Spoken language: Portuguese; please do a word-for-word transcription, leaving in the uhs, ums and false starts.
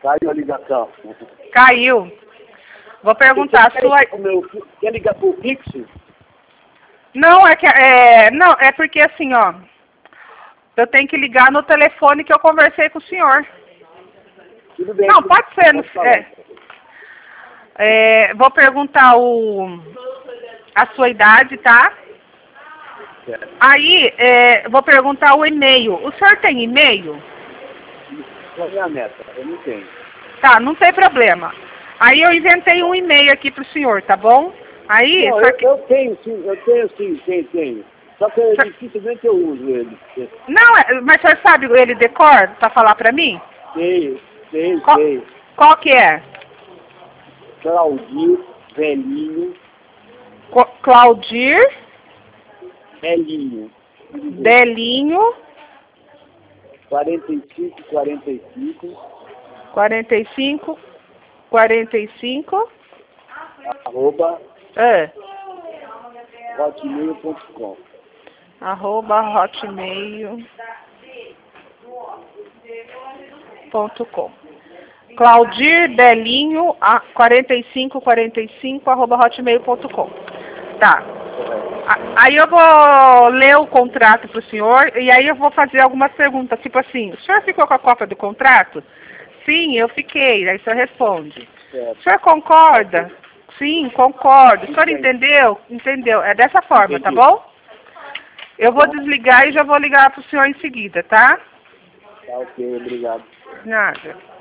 Caiu a ligação. Caiu. Vou perguntar, Você sua... quer, meu, quer ligar pro fixo? Não, é que é, não, é porque assim, ó, eu tenho que ligar no telefone que eu conversei com o senhor. Tudo bem. Não, pode ser, não, falar. é, é, vou perguntar o, a sua idade, tá? Certo. Aí, é, vou perguntar o e-mail. O senhor tem e-mail? Qual é a meta? Eu não tenho. Tá, não tem problema. Aí eu inventei um e-mail aqui pro senhor, tá bom? Aí, Não, só eu, que... eu tenho sim, eu tenho sim, tenho, tenho. Só que é dificilmente eu uso ele. Não, é- mas o senhor sabe ele decor pra falar pra mim? Tenho, tenho, Qual, tenho. qual que é? Claudio, velhinho, Co- Claudir, velhinho. Delinho, quarenta e cinco, quarenta e cinco, quarenta e cinco, quarenta e cinco, arroba é, hotmail ponto com. arroba hotmail ponto com. Claudir Delinho, a- quarenta e cinco, quarenta e cinco, arroba hotmail ponto com. Tá. A- Aí eu vou ler o contrato pro senhor e aí eu vou fazer algumas perguntas, tipo assim, o senhor ficou com a cópia do contrato? Sim, eu fiquei. Aí o senhor responde. Certo. O senhor concorda? Sim, concordo. O senhor entendeu? Entendeu. É dessa forma, tá Entendi. bom? Eu vou desligar e já vou ligar pro senhor em seguida, tá? Tá ok, obrigado. Nada.